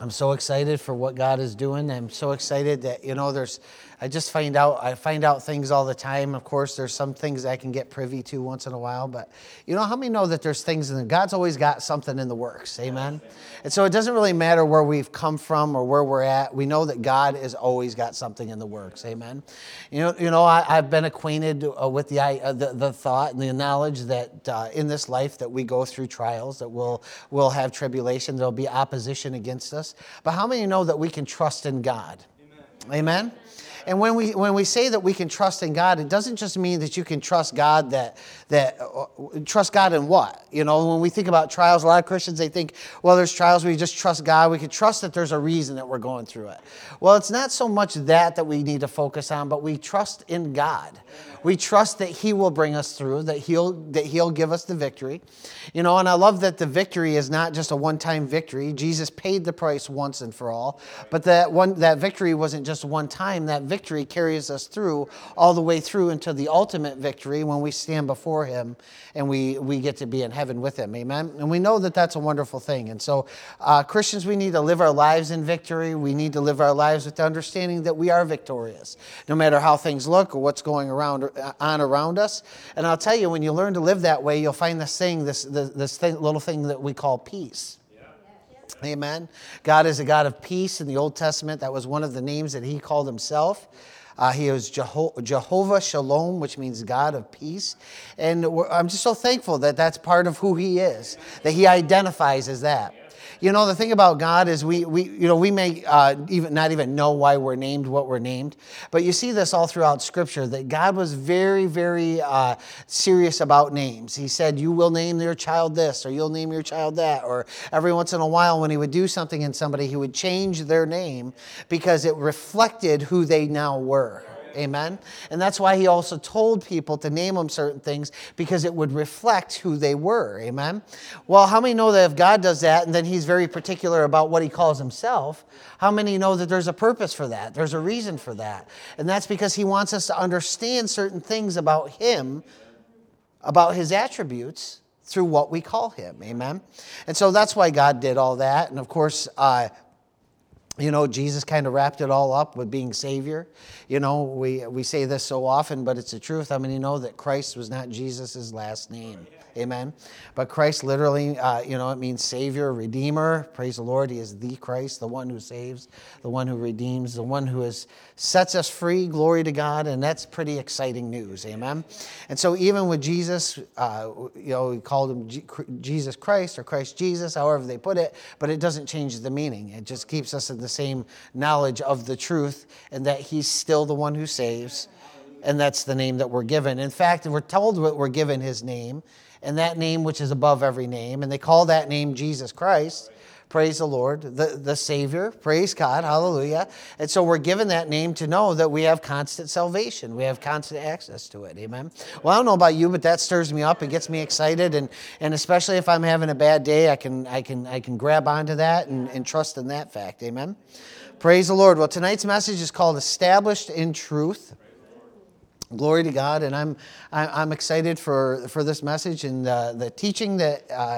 I'm so excited for what God is doing. I'm so excited that, I find out things all the time. Of course, there's some things I can get privy to once in a while, but how many know that there's things in God's always got something in the works, amen? And so it doesn't really matter where we've come from or where we're at. We know that God has always got something in the works, amen? I've been acquainted with the thought and the knowledge that in this life that we go through trials, that we'll have tribulation, there'll be opposition against us. But how many know that we can trust in God? Amen? And when we say that we can trust in God, it doesn't just mean that you can trust God trust God in what? When we think about trials, a lot of Christians, they think, well, there's trials where you just trust God. We can trust that there's a reason that we're going through it. Well, it's not so much that we need to focus on, but we trust in God. We trust that He will bring us through, that He'll give us the victory. And I love that the victory is not just a one-time victory. Jesus paid the price once and for all. But that victory wasn't just one time. That victory carries us through, all the way through into the ultimate victory when we stand before Him and we get to be in heaven with Him. Amen? And we know that that's a wonderful thing. And so Christians, we need to live our lives in victory. We need to live our lives with the understanding that we are victorious, no matter how things look or what's going around us. And I'll tell you, when you learn to live that way, you'll find this little thing that we call peace. Yeah. Amen. God is a God of peace. In the Old Testament, that was one of the names that He called Himself. He was Jehovah Shalom, which means God of peace. And I'm just so thankful that that's part of who He is, that He identifies as that. The thing about God is we may not even know why we're named what we're named, but you see this all throughout Scripture, that God was very, very serious about names. He said, you will name your child this, or you'll name your child that, or every once in a while when He would do something in somebody, He would change their name because it reflected who they now were. Amen? And that's why He also told people to name them certain things, because it would reflect who they were. Amen? Well, how many know that if God does that and then He's very particular about what He calls Himself, how many know that there's a purpose for that? There's a reason for that. And that's because He wants us to understand certain things about Him, about His attributes, through what we call Him. Amen? And so that's why God did all that. And of course, Jesus kind of wrapped it all up with being Savior. We say this so often, but it's the truth. How many know that Christ was not Jesus' last name? Amen. But Christ literally, it means Savior, Redeemer. Praise the Lord. He is the Christ, the one who saves, the one who redeems, the one who sets us free. Glory to God. And that's pretty exciting news. Amen. And so even with Jesus, we called Him Jesus Christ or Christ Jesus, however they put it, but it doesn't change the meaning. It just keeps us in the same knowledge of the truth and that He's still the one who saves. And that's the name that we're given. In fact, we're told that we're given His name, and that name which is above every name. And they call that name Jesus Christ. Praise the Lord. The Savior. Praise God. Hallelujah. And so we're given that name to know that we have constant salvation. We have constant access to it. Amen. Well, I don't know about you, but that stirs me up. It gets me excited. And especially if I'm having a bad day, I can grab onto that and trust in that fact. Amen. Praise the Lord. Well, tonight's message is called Established in Truth. Glory to God, and I'm excited for this message and the teaching that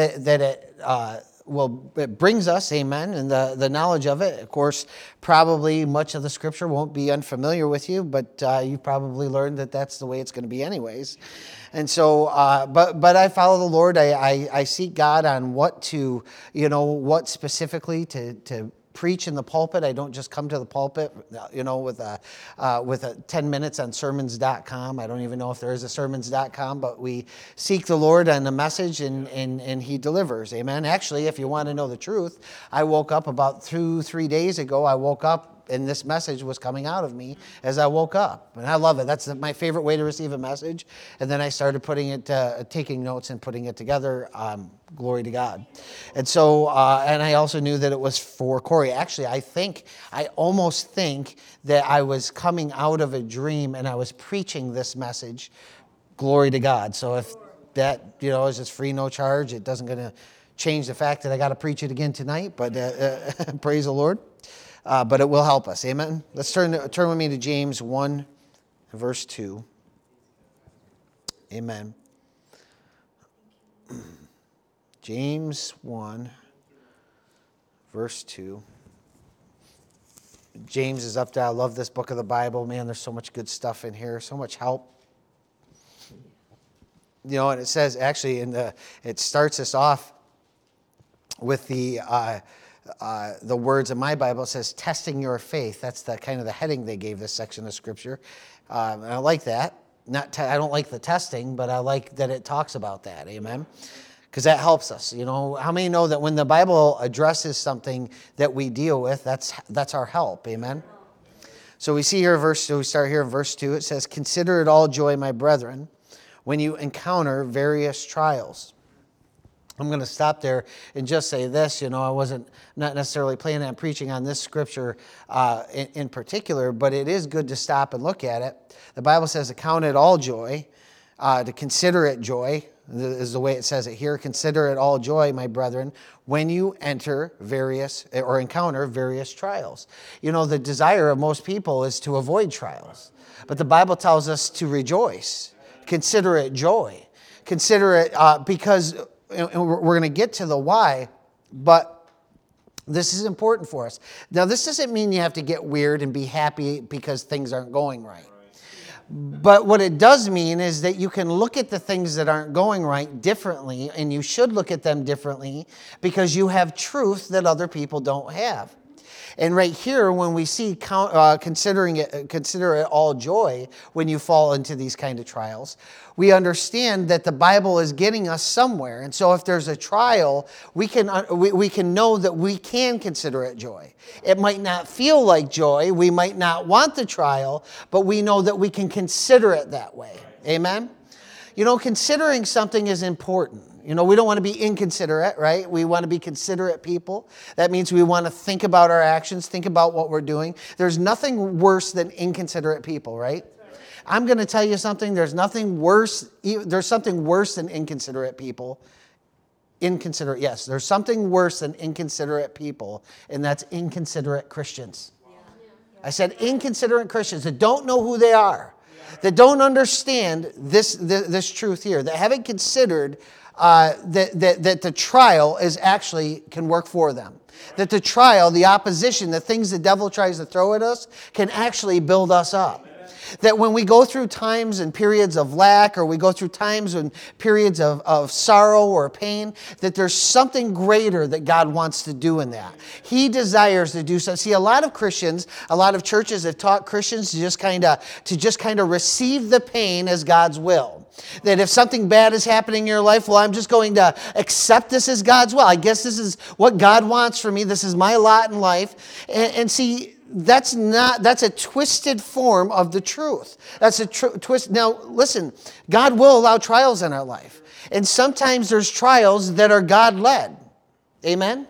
it brings us, amen, and the knowledge of it. Of course, probably much of the Scripture won't be unfamiliar with you, but you've probably learned that that's the way it's going to be anyways. And so, but I follow the Lord. I seek God on what specifically to preach in the pulpit. I don't just come to the pulpit, with a 10 minutes on sermons.com. I don't even know if there is a sermons.com, but we seek the Lord on the message and He delivers. Amen. Actually, if you want to know the truth, I woke up about 3 days ago. I woke up and this message was coming out of me as I woke up. And I love it. That's my favorite way to receive a message. And then I started taking notes and putting it together. Glory to God. And so, and I also knew that it was for Corey. Actually, I almost think that I was coming out of a dream and I was preaching this message. Glory to God. So if that, is just free, no charge, it doesn't going to change the fact that I got to preach it again tonight. But praise the Lord. But it will help us. Amen. Let's turn with me to James 1, verse 2. Amen. James 1, verse 2. James is up there. I love this book of the Bible. Man, there's so much good stuff in here, so much help. You know, and it says, actually, it starts us off with the words in my Bible. It says, testing your faith. That's the kind of the heading they gave this section of Scripture. And I like that. I don't like the testing, but I like that it talks about that. Amen? Because that helps us. You know, how many know that when the Bible addresses something that we deal with, that's our help. Amen? So we see here, we start here in verse 2. It says, consider it all joy, my brethren, when you encounter various trials. I'm going to stop there and just say this. You know, I wasn't not necessarily planning on preaching on this scripture in particular, but it is good to stop and look at it. The Bible says to count it all joy, to consider it joy, is the way it says it here. Consider it all joy, my brethren, when you enter various or encounter various trials. You know, the desire of most people is to avoid trials, but the Bible tells us to rejoice. Consider it joy. Consider it because, and we're going to get to the why, but this is important for us. Now, this doesn't mean you have to get weird and be happy because things aren't going right. But what it does mean is that you can look at the things that aren't going right differently, and you should look at them differently because you have truth that other people don't have. And right here, when we see consider it all joy when you fall into these kind of trials, we understand that the Bible is getting us somewhere. And so if there's a trial, we can know that we can consider it joy. It might not feel like joy. We might not want the trial, but we know that we can consider it that way. Amen? You know, considering something is important. You know, we don't want to be inconsiderate, right? We want to be considerate people. That means we want to think about our actions, think about what we're doing. There's nothing worse than inconsiderate people, right? I'm going to tell you something. There's something worse than inconsiderate people. Yes, there's something worse than inconsiderate people, and that's inconsiderate Christians. I said inconsiderate Christians that don't know who they are, that don't understand this truth here, that haven't considered that the trial can work for them. That the trial, the opposition, the things the devil tries to throw at us can actually build us up. That when we go through times and periods of lack, or we go through times and periods of sorrow or pain, that there's something greater that God wants to do in that. He desires to do so. See, a lot of Christians, a lot of churches have taught Christians to just kind of receive the pain as God's will. That if something bad is happening in your life, well, I'm just going to accept this as God's will. I guess this is what God wants for me. This is my lot in life. And see, that's a twisted form of the truth. That's a twist. Now, listen, God will allow trials in our life. And sometimes there's trials that are God-led. Amen?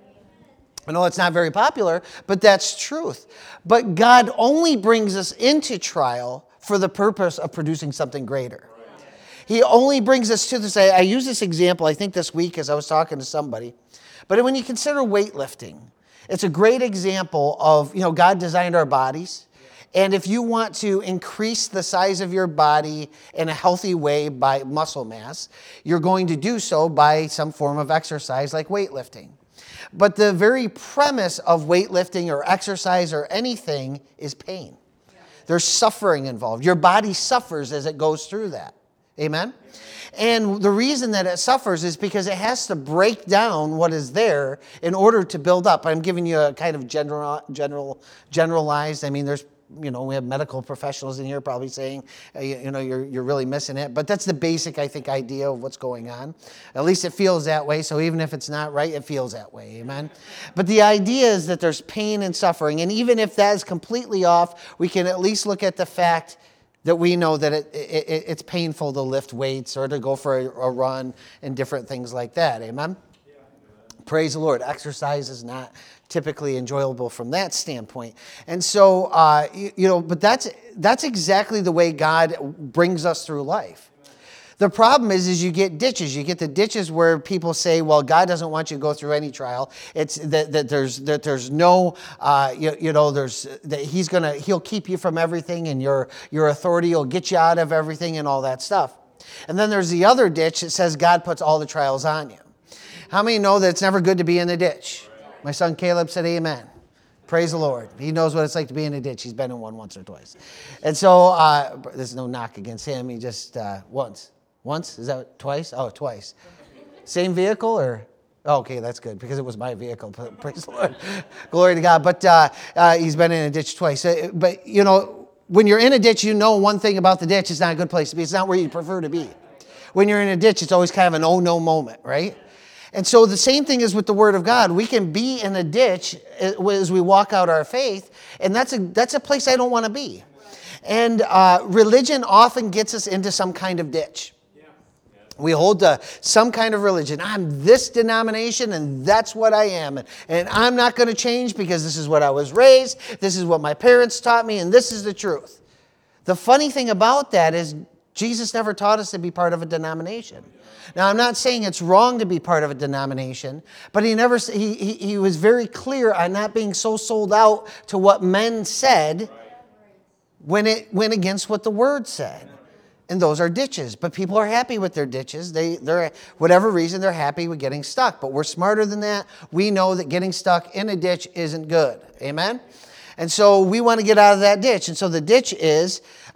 I know it's not very popular, but that's truth. But God only brings us into trial for the purpose of producing something greater. He only brings us to this. I use this example, I think this week as I was talking to somebody. But when you consider weightlifting, it's a great example of, God designed our bodies. And if you want to increase the size of your body in a healthy way by muscle mass, you're going to do so by some form of exercise like weightlifting. But the very premise of weightlifting or exercise or anything is pain. There's suffering involved. Your body suffers as it goes through that. Amen? And the reason that it suffers is because it has to break down what is there in order to build up. I'm giving you a kind of generalized. I mean, there's, we have medical professionals in here probably saying, you're really missing it. But that's the basic, I think, idea of what's going on. At least it feels that way. So even if it's not right, it feels that way. Amen? But the idea is that there's pain and suffering. And even if that is completely off, we can at least look at the fact that we know that it's painful to lift weights or to go for a run and different things like that. Amen? Yeah. Praise the Lord. Exercise is not typically enjoyable from that standpoint. And so, but that's exactly the way God brings us through life. The problem is you get ditches. You get the ditches where people say, well, God doesn't want you to go through any trial. It's that there's no, he'll keep you from everything, and your authority will get you out of everything and all that stuff. And then there's the other ditch that says God puts all the trials on you. How many know that it's never good to be in the ditch? My son Caleb said amen. Praise the Lord. He knows what it's like to be in a ditch. He's been in one once or twice. And so there's no knock against him. He just once. Once? Is that twice? Oh, twice. Same vehicle or? Oh, okay, that's good because it was my vehicle. Praise the Lord. Glory to God. But he's been in a ditch twice. But, you know, when you're in a ditch, you know one thing about the ditch. It's not a good place to be. It's not where you prefer to be. When you're in a ditch, it's always kind of an oh no moment, right? And so the same thing is with the Word of God. We can be in a ditch as we walk out our faith, and that's a place I don't want to be. And religion often gets us into some kind of ditch. We hold to some kind of religion. I'm this denomination, and that's what I am. And I'm not going to change because this is what I was raised, this is what my parents taught me, and this is the truth. The funny thing about that is Jesus never taught us to be part of a denomination. Now, I'm not saying it's wrong to be part of a denomination, but he was very clear on not being so sold out to what men said when it went against what the Word said. And those are ditches. But people are happy with their ditches. They're whatever reason, they're happy with getting stuck. But we're smarter than that. We know that getting stuck in a ditch isn't good. Amen? And so we want to get out of that ditch. And so the ditch is,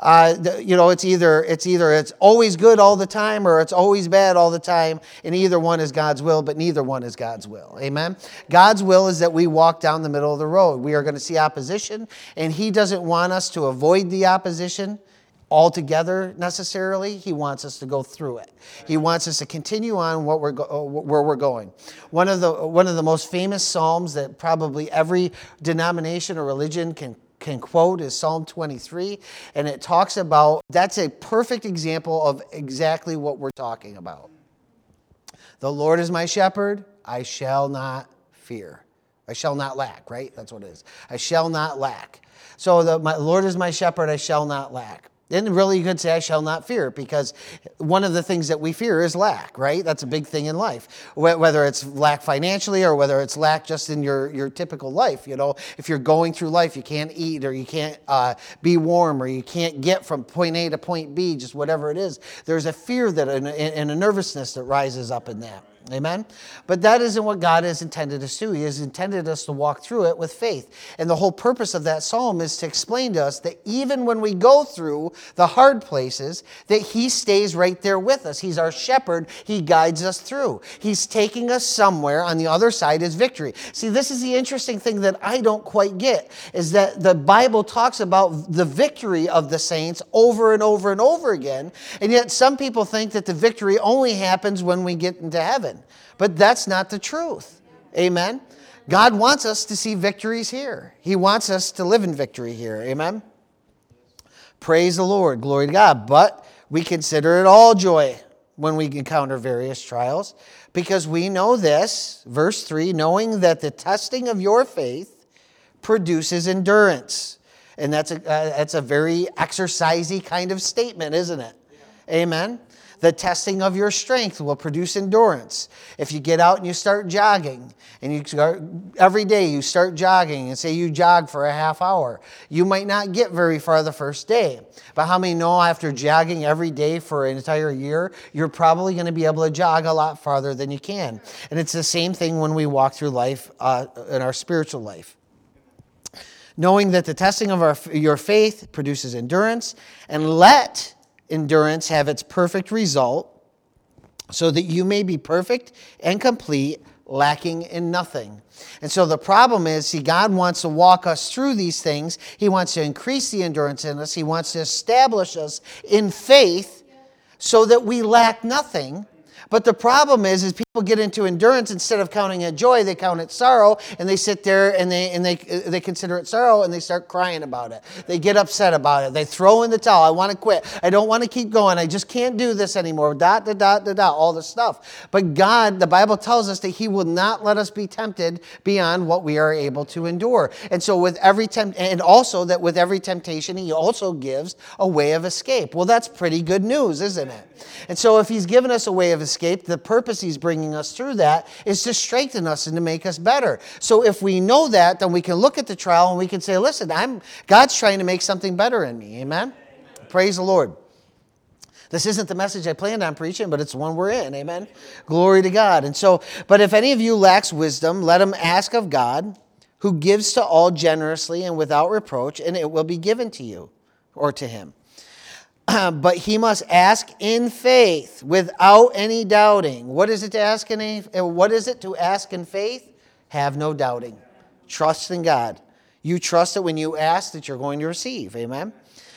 it's either it's always good all the time or it's always bad all the time. And either one is God's will, but neither one is God's will. Amen? God's will is that we walk down the middle of the road. We are going to see opposition, and He doesn't want us to avoid the opposition altogether necessarily. He wants us to go through it. He wants us to continue on where we're going. One of the most famous psalms that probably every denomination or religion can quote is Psalm 23, and it talks about, that's a perfect example of exactly what we're talking about. The Lord is my shepherd, I shall not fear. I shall not lack, right? That's what it is. I shall not lack. So my Lord is my shepherd, I shall not lack. And really you could say I shall not fear, because one of the things that we fear is lack, right? That's a big thing in life. Whether it's lack financially or whether it's lack just in your typical life. You know, if you're going through life, you can't eat or you can't be warm or you can't get from point A to point B, just whatever it is. There's a fear that and a nervousness that rises up in that. Amen? But that isn't what God has intended us to do. He has intended us to walk through it with faith. And the whole purpose of that psalm is to explain to us that even when we go through the hard places, that He stays right there with us. He's our shepherd. He guides us through. He's taking us somewhere. On the other side is victory. See, this is the interesting thing that I don't quite get, is that the Bible talks about the victory of the saints over and over and over again, and yet some people think that the victory only happens when we get into heaven. But that's not the truth. Amen? God wants us to see victories here. He wants us to live in victory here. Amen? Praise the Lord. Glory to God. But we consider it all joy when we encounter various trials, because we know this, verse 3, knowing that the testing of your faith produces endurance. And that's a very exercisey kind of statement, isn't it? Amen? The testing of your strength will produce endurance. If you get out and you start jogging, and every day you start jogging, and say you jog for a half hour, you might not get very far the first day. But how many know after jogging every day for an entire year, you're probably going to be able to jog a lot farther than you can? And it's the same thing when we walk through life, in our spiritual life. Knowing that the testing of your faith produces endurance, and let endurance have its perfect result, so that you may be perfect and complete, lacking in nothing. And so the problem is, see, God wants to walk us through these things. He wants to increase the endurance in us. He wants to establish us in faith so that we lack nothing. But the problem is people get into endurance, instead of counting it joy, they count it sorrow, and they sit there and they consider it sorrow, and they start crying about it. They get upset about it. They throw in the towel. I want to quit. I don't want to keep going. I just can't do this anymore. All this stuff. But God, the Bible tells us that He will not let us be tempted beyond what we are able to endure. And so with every with every temptation, He also gives a way of escape. Well, that's pretty good news, isn't it? And so if He's given us a way of escape, the purpose He's bringing us through that is to strengthen us and to make us better. So if we know that, then we can look at the trial and we can say, listen, God's trying to make something better in me. Amen? Praise the Lord. This isn't the message I planned on preaching, but it's the one we're in. Amen. Glory to God. And so, but if any of you lacks wisdom, let him ask of God, who gives to all generously and without reproach, and it will be given to you or to him. But he must ask in faith without any doubting. What is it to ask in faith? Have no doubting. Trust in God. You trust that when you ask that you're going to receive. Amen.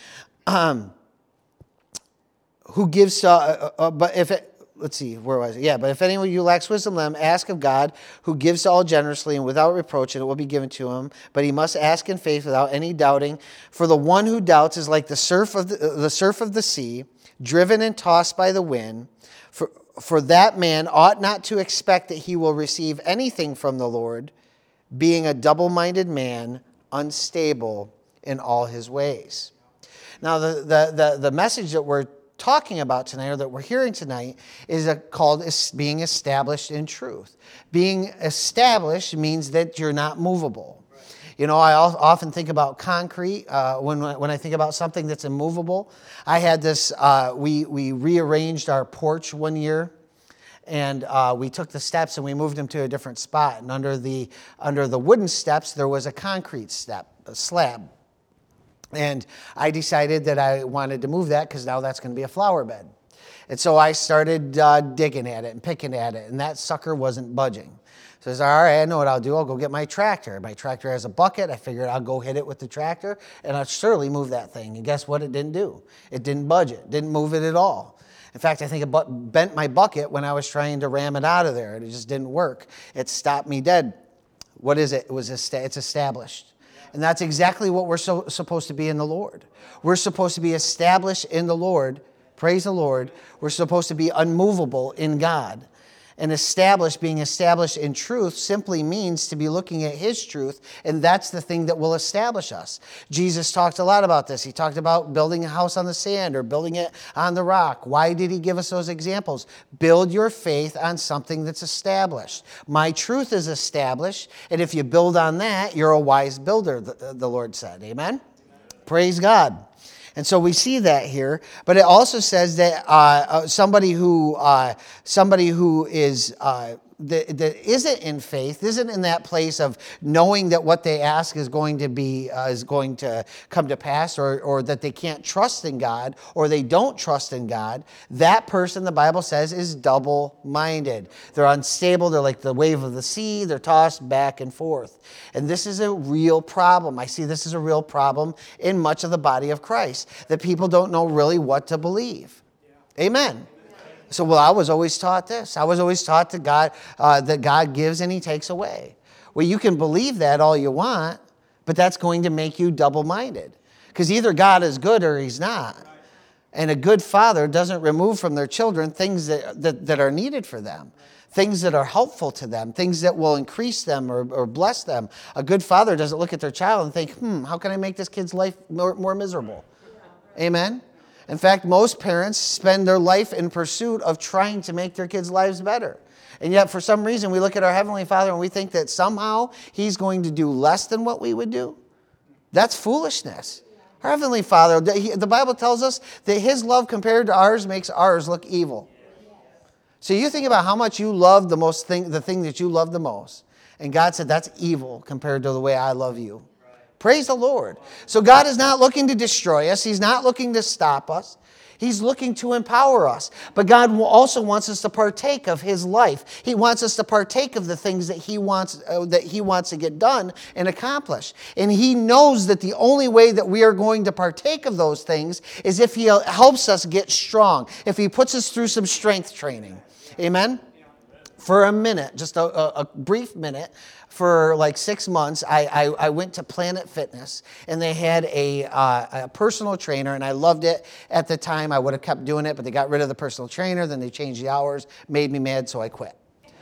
Who gives but if it, let's see, where was it? Yeah, but if anyone of you lacks wisdom, let him ask of God, who gives to all generously and without reproach, and it will be given to him. But he must ask in faith without any doubting. For the one who doubts is like the surf of the sea, driven and tossed by the wind. For that man ought not to expect that he will receive anything from the Lord, being a double-minded man, unstable in all his ways. Now, the message that we're talking about tonight, or that we're hearing tonight, is called being established in truth. Being established means that you're not movable. You know, I often think about concrete when I think about something that's immovable. I had this, we rearranged our porch one year, and we took the steps and we moved them to a different spot. And under the wooden steps, there was a concrete a slab. And I decided that I wanted to move that because now that's going to be a flower bed. And so I started digging at it and picking at it, and that sucker wasn't budging. So I said, all right, I know what I'll do. I'll go get my tractor. My tractor has a bucket. I figured I'll go hit it with the tractor, and I'll surely move that thing. And guess what it didn't do? It didn't budge it. Didn't move it at all. In fact, I think it bent my bucket when I was trying to ram it out of there, and it just didn't work. It stopped me dead. What is it? It's established. And that's exactly what we're supposed to be in the Lord. We're supposed to be established in the Lord. Praise the Lord. We're supposed to be unmovable in God. And being established in truth simply means to be looking at His truth, and that's the thing that will establish us. Jesus talked a lot about this. He talked about building a house on the sand or building it on the rock. Why did He give us those examples? Build your faith on something that's established. My truth is established, and if you build on that, you're a wise builder, the Lord said. Amen? Praise God. And so we see that here, but it also says that somebody who is that isn't in faith, isn't in that place of knowing that what they ask is going to come to pass, or that they can't trust in God, or they don't trust in God. That person, the Bible says, is double-minded. They're unstable. They're like the wave of the sea. They're tossed back and forth. And this is a real problem. I see this as a real problem in much of the body of Christ, that people don't know really what to believe. Yeah. Amen. So, well, I was always taught this. I was always taught that God gives and He takes away. Well, you can believe that all you want, but that's going to make you double-minded. Because either God is good or He's not. And a good father doesn't remove from their children things that are needed for them, things that are helpful to them, things that will increase them or bless them. A good father doesn't look at their child and think, how can I make this kid's life more miserable? Amen? In fact, most parents spend their life in pursuit of trying to make their kids' lives better. And yet, for some reason, we look at our Heavenly Father and we think that somehow He's going to do less than what we would do. That's foolishness. Our Heavenly Father, the Bible tells us that His love compared to ours makes ours look evil. So you think about how much you love the thing that you love the most. And God said, that's evil compared to the way I love you. Praise the Lord. So God is not looking to destroy us. He's not looking to stop us. He's looking to empower us. But God also wants us to partake of His life. He wants us to partake of the things that He wants to get done and accomplish. And He knows that the only way that we are going to partake of those things is if He helps us get strong, if He puts us through some strength training. Amen? For a minute, just a brief minute, for like 6 months, I went to Planet Fitness, and they had a personal trainer, and I loved it at the time. I would have kept doing it, but they got rid of the personal trainer, then they changed the hours, made me mad, so I quit.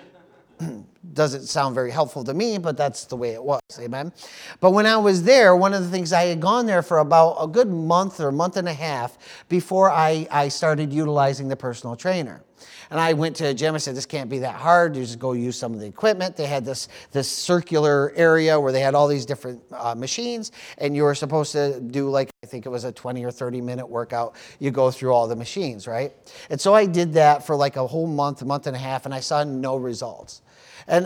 Doesn't sound very helpful to me, but that's the way it was, amen? But when I was there, one of the things, I had gone there for about a good month or month and a half before I started utilizing the personal trainer. And I went to a gym. I said, this can't be that hard. You just go use some of the equipment. They had this circular area where they had all these different machines, and you were supposed to do like think it was a 20 or 30-minute workout. You go through all the machines, right? And so I did that for like a whole month and a half, and I saw no results. And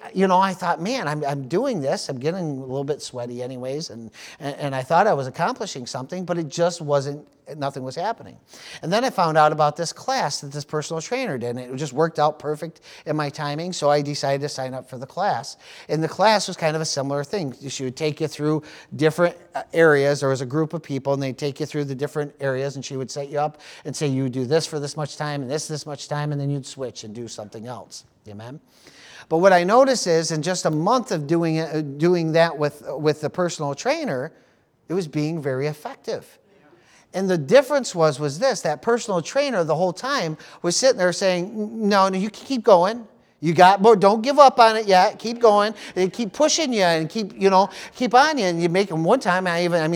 I thought, man, I'm doing this. I'm getting a little bit sweaty anyways. And I thought I was accomplishing something, but it just wasn't, nothing was happening. And then I found out about this class that this personal trainer did, and it just worked out perfect in my timing. So I decided to sign up for the class. And the class was kind of a similar thing. She would take you through different areas. There was a group of people, and they'd take you through the different areas, and she would set you up and say, you do this for this much time, and this much time, and then you'd switch and do something else. Amen? But what I noticed is in just a month of doing that with the personal trainer, it was being very effective. And the difference was this, that personal trainer the whole time was sitting there saying, no, you can keep going. You got more, don't give up on it yet. Keep going. They keep pushing you and keep on you. And you make them one time.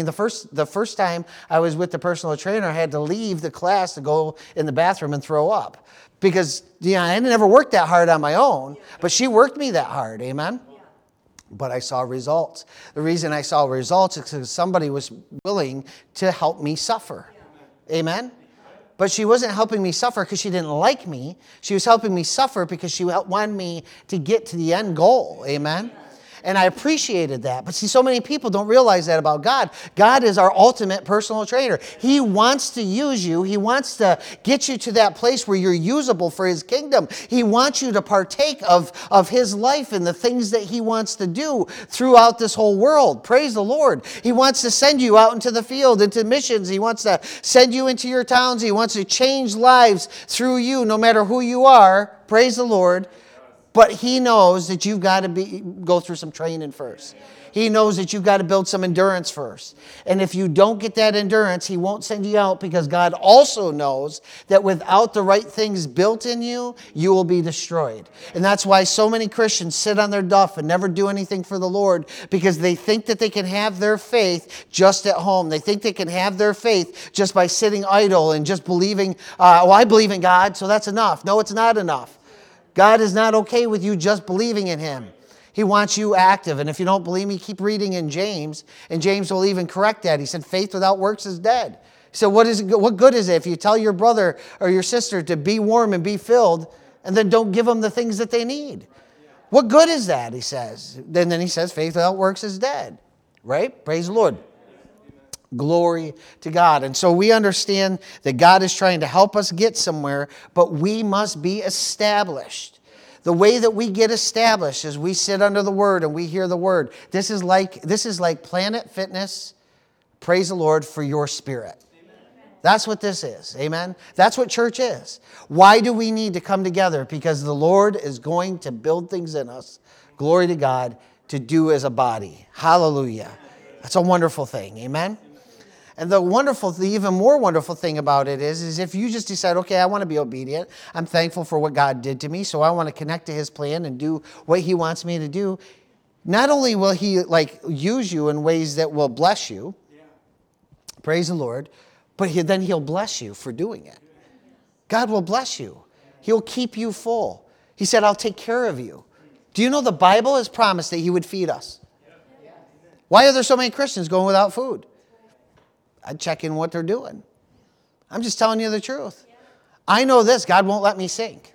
The first time I was with the personal trainer, I had to leave the class to go in the bathroom and throw up. Because I never worked that hard on my own, but she worked me that hard, amen? But I saw results. The reason I saw results is because somebody was willing to help me suffer, amen? But she wasn't helping me suffer because she didn't like me. She was helping me suffer because she wanted me to get to the end goal, amen? And I appreciated that. But see, so many people don't realize that about God. God is our ultimate personal trainer. He wants to use you. He wants to get you to that place where you're usable for His kingdom. He wants you to partake of His life and the things that He wants to do throughout this whole world. Praise the Lord. He wants to send you out into the field, into missions. He wants to send you into your towns. He wants to change lives through you, no matter who you are. Praise the Lord. But He knows that you've got to go through some training first. He knows that you've got to build some endurance first. And if you don't get that endurance, He won't send you out, because God also knows that without the right things built in you, you will be destroyed. And that's why so many Christians sit on their duff and never do anything for the Lord, because they think that they can have their faith just at home. They think they can have their faith just by sitting idle and just believing, I believe in God, so that's enough. No, it's not enough. God is not okay with you just believing in Him. He wants you active. And if you don't believe me, keep reading in James. And James will even correct that. He said, faith without works is dead. He said, what good is it if you tell your brother or your sister to be warm and be filled, and then don't give them the things that they need? What good is that, he says. Then he says, faith without works is dead. Right? Praise the Lord. Glory to God. And so we understand that God is trying to help us get somewhere, but we must be established. The way that we get established is we sit under the Word and we hear the Word. This is like Planet Fitness, praise the Lord, for your spirit. That's what this is. Amen? That's what church is. Why do we need to come together? Because the Lord is going to build things in us, glory to God, to do as a body. Hallelujah. That's a wonderful thing. Amen? And the even more wonderful thing about it is if you just decide, okay, I want to be obedient. I'm thankful for what God did to me, so I want to connect to His plan and do what He wants me to do. Not only will He use you in ways that will bless you, praise the Lord, but then He'll bless you for doing it. God will bless you. He'll keep you full. He said, I'll take care of you. Do you know the Bible has promised that He would feed us? Why are there so many Christians going without food? I'd check in what they're doing. I'm just telling you the truth. I know this, God won't let me sink.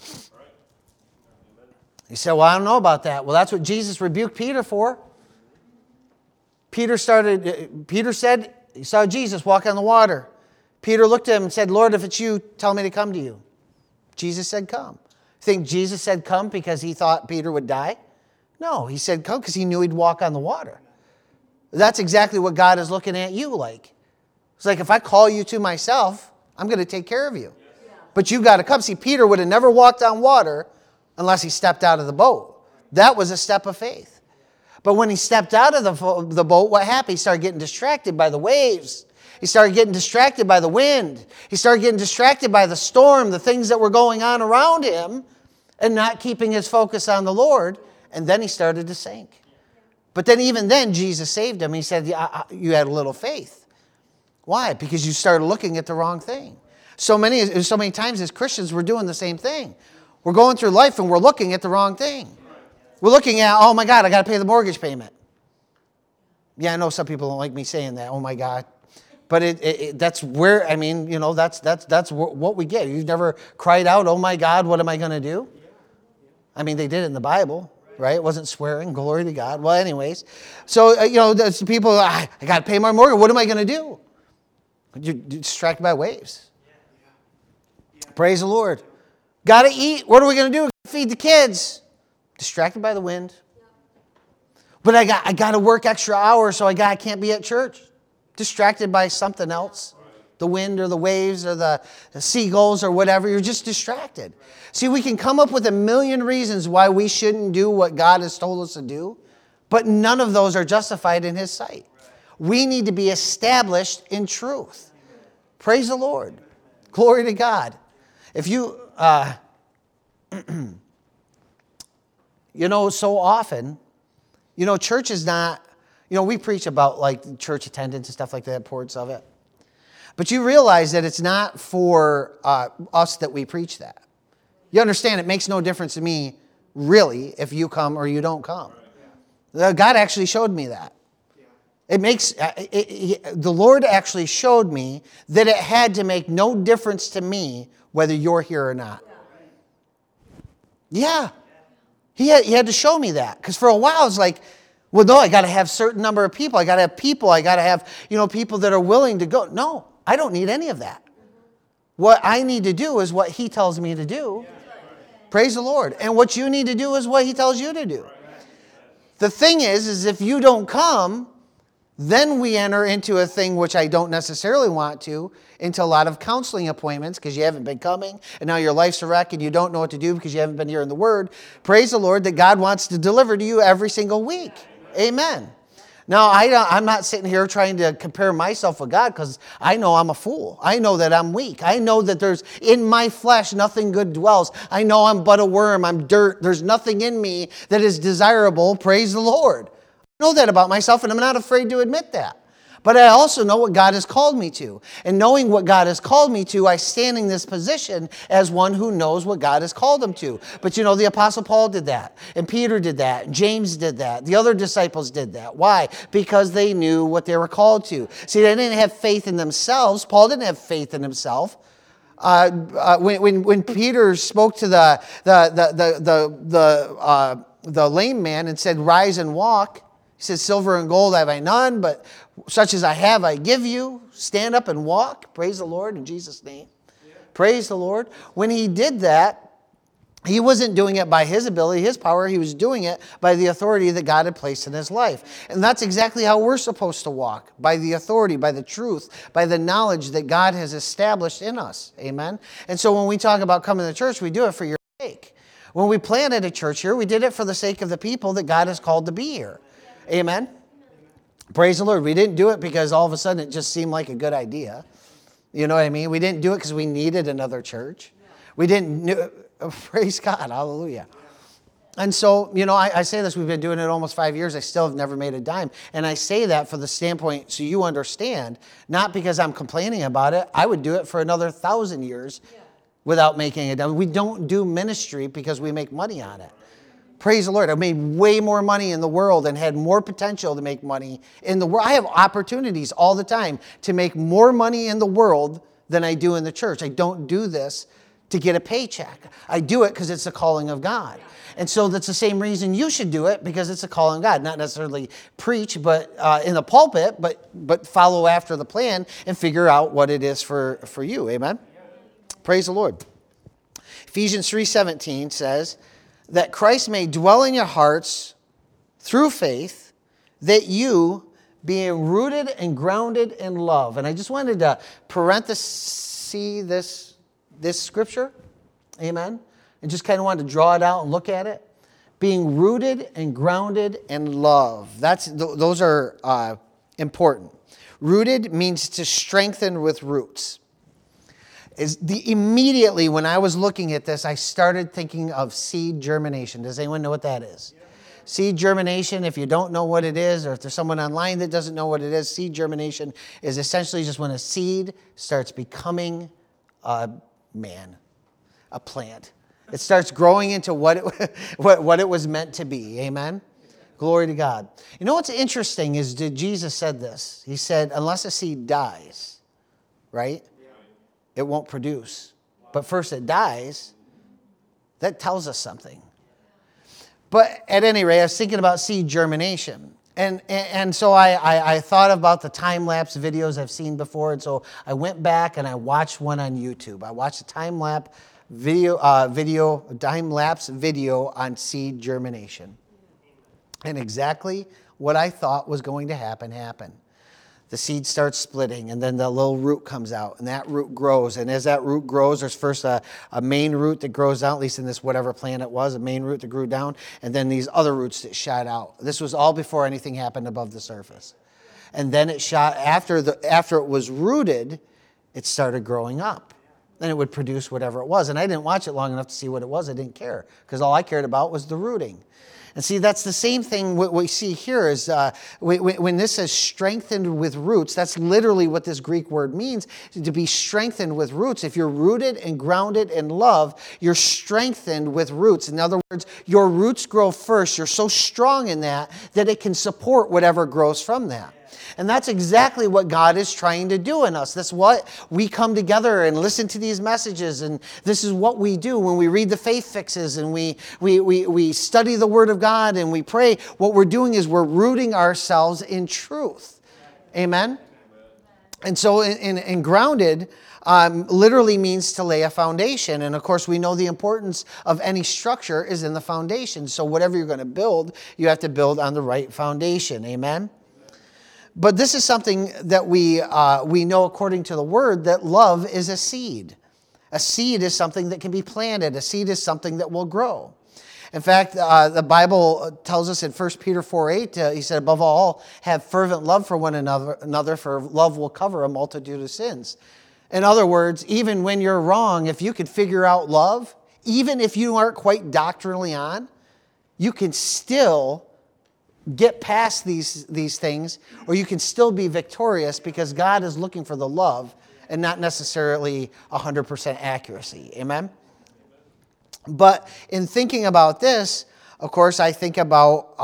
You say, well, I don't know about that. Well, that's what Jesus rebuked Peter for. Peter said, he saw Jesus walk on the water. Peter looked at him and said, Lord, if it's you, tell me to come to you. Jesus said, come. Think Jesus said come because he thought Peter would die? No, he said come because he knew he'd walk on the water. That's exactly what God is looking at you like. It's like, if I call you to myself, I'm going to take care of you. But you've got to come. See, Peter would have never walked on water unless he stepped out of the boat. That was a step of faith. But when he stepped out of the boat, what happened? He started getting distracted by the waves. He started getting distracted by the wind. He started getting distracted by the storm, the things that were going on around him, and not keeping his focus on the Lord. And then he started to sink. But then even then, Jesus saved him. He said, you had a little faith. Why? Because you started looking at the wrong thing. So many times as Christians, we're doing the same thing. We're going through life and we're looking at the wrong thing. We're looking at, oh my God, I got to pay the mortgage payment. Yeah, I know some people don't like me saying that. Oh my God, But that's where, I mean, that's what we get. You've never cried out, oh my God, what am I going to do? I mean, they did it in the Bible, right? It wasn't swearing, glory to God. Well, anyways, so, there's people, I got to pay my mortgage. What am I going to do? You're distracted by waves. Praise the Lord. Got to eat. What are we going to do? Feed the kids. Distracted by the wind. But I got to work extra hours, so I can't be at church. Distracted by something else. The wind or the waves or the seagulls or whatever. You're just distracted. See, we can come up with a million reasons why we shouldn't do what God has told us to do, but none of those are justified in His sight. We need to be established in truth. Praise the Lord. Glory to God. If you, so often, church is not, we preach about like church attendance and stuff like that, importance of it. But you realize that it's not for us that we preach that. You understand it makes no difference to me, really, if you come or you don't come. God actually showed me that. The Lord actually showed me that it had to make no difference to me whether you're here or not. Yeah. He had to show me that. Because for a while, it's like, well, no, I got to have a certain number of people. I got to have people. I got to have, people that are willing to go. No, I don't need any of that. What I need to do is what He tells me to do. Praise the Lord. And what you need to do is what He tells you to do. The thing is if you don't come, then we enter into a thing which I don't necessarily want to, into a lot of counseling appointments because you haven't been coming and now your life's a wreck and you don't know what to do because you haven't been hearing the word. Praise the Lord that God wants to deliver to you every single week. Amen. Now, I'm not sitting here trying to compare myself with God because I know I'm a fool. I know that I'm weak. I know that there's in my flesh nothing good dwells. I know I'm but a worm. I'm dirt. There's nothing in me that is desirable. Praise the Lord. I know that about myself, and I'm not afraid to admit that. But I also know what God has called me to. And knowing what God has called me to, I stand in this position as one who knows what God has called him to. But the Apostle Paul did that. And Peter did that. And James did that. The other disciples did that. Why? Because they knew what they were called to. See, they didn't have faith in themselves. Paul didn't have faith in himself. When Peter spoke to the lame man and said, "Rise and walk," he said, "Silver and gold have I none, but such as I have I give you. Stand up and walk." Praise the Lord in Jesus' name. Yeah. Praise the Lord. When he did that, he wasn't doing it by his ability, his power. He was doing it by the authority that God had placed in his life. And that's exactly how we're supposed to walk. By the authority, by the truth, by the knowledge that God has established in us. Amen? And so when we talk about coming to church, we do it for your sake. When we planted a church here, we did it for the sake of the people that God has called to be here. Amen? Praise the Lord. We didn't do it because all of a sudden it just seemed like a good idea. You know what I mean? We didn't do it because we needed another church. We didn't, praise God, hallelujah. And so, I say this, we've been doing it almost 5 years. I still have never made a dime. And I say that for the standpoint so you understand, not because I'm complaining about it. I would do it for another 1,000 years without making a dime. We don't do ministry because we make money on it. Praise the Lord. I've made way more money in the world and had more potential to make money in the world. I have opportunities all the time to make more money in the world than I do in the church. I don't do this to get a paycheck. I do it because it's the calling of God. And so that's the same reason you should do it, because it's a calling of God. Not necessarily preach but in the pulpit, but follow after the plan and figure out what it is for you. Amen? Praise the Lord. Ephesians 3:17 says, that Christ may dwell in your hearts through faith, that you, being rooted and grounded in love. And I just wanted to parenthesis this scripture, amen, and just kind of wanted to draw it out and look at it. Being rooted and grounded in love. Those are important. Rooted means to strengthen with roots. Immediately when I was looking at this, I started thinking of seed germination. Does anyone know what that is? Yeah. Seed germination, if you don't know what it is, or if there's someone online that doesn't know what it is, seed germination is essentially just when a seed starts becoming a plant. It starts growing into what it was meant to be. Amen? Glory to God. You know what's interesting is Jesus said this. He said, unless a seed dies, right, it won't produce. But first it dies. That tells us something. But at any rate, I was thinking about seed germination. And so I thought about the time-lapse videos I've seen before. And so I went back and I watched one on YouTube. I watched a time-lapse video on seed germination. And exactly what I thought was going to happen happened. The seed starts splitting, and then the little root comes out, and that root grows. And as that root grows, there's first a main root that grows out, at least in this whatever plant it was, a main root that grew down, and then these other roots that shot out. This was all before anything happened above the surface. And then it shot, after it was rooted, it started growing up. Then it would produce whatever it was. And I didn't watch it long enough to see what it was. I didn't care, because all I cared about was the rooting. And see, that's the same thing what we see here is when this says strengthened with roots, that's literally what this Greek word means, to be strengthened with roots. If you're rooted and grounded in love, you're strengthened with roots. In other words, your roots grow first. You're so strong in that it can support whatever grows from that. And that's exactly what God is trying to do in us. That's what we come together and listen to these messages. And this is what we do when we read the faith fixes and we study the Word of God and we pray. What we're doing is we're rooting ourselves in truth. Amen? And so in grounded literally means to lay a foundation. And of course, we know the importance of any structure is in the foundation. So whatever you're going to build, you have to build on the right foundation. Amen? But this is something that we know according to the Word, that love is a seed. A seed is something that can be planted. A seed is something that will grow. In fact, the Bible tells us in 1 Peter 4:8, he said, above all, have fervent love for one another, for love will cover a multitude of sins. In other words, even when you're wrong, if you could figure out love, even if you aren't quite doctrinally on, you can still get past these things, or you can still be victorious because God is looking for the love and not necessarily 100% accuracy. Amen? But in thinking about this, of course, I think about,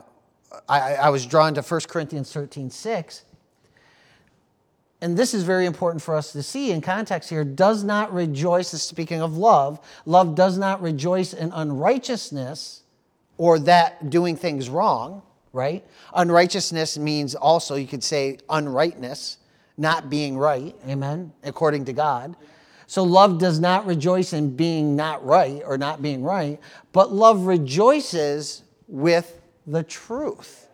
I was drawn to 1 Corinthians 13:6. And this is very important for us to see in context here. Does not rejoice, speaking of love, love does not rejoice in unrighteousness or that doing things wrong. Right? Unrighteousness means also, you could say, unrightness, not being right, amen, according to God. So love does not rejoice in being not right or not being right, but love rejoices with the truth.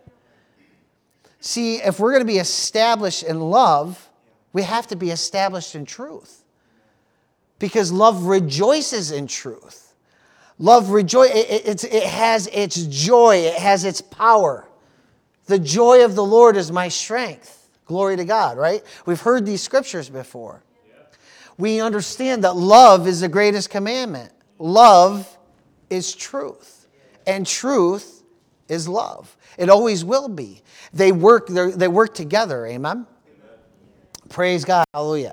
See, if we're going to be established in love, we have to be established in truth. Because love rejoices in truth. Love rejoices, it has its joy, it has its power. The joy of the Lord is my strength. Glory to God, right? We've heard these scriptures before. We understand that love is the greatest commandment. Love is truth. And truth is love. It always will be. They work together. Amen? Praise God. Hallelujah.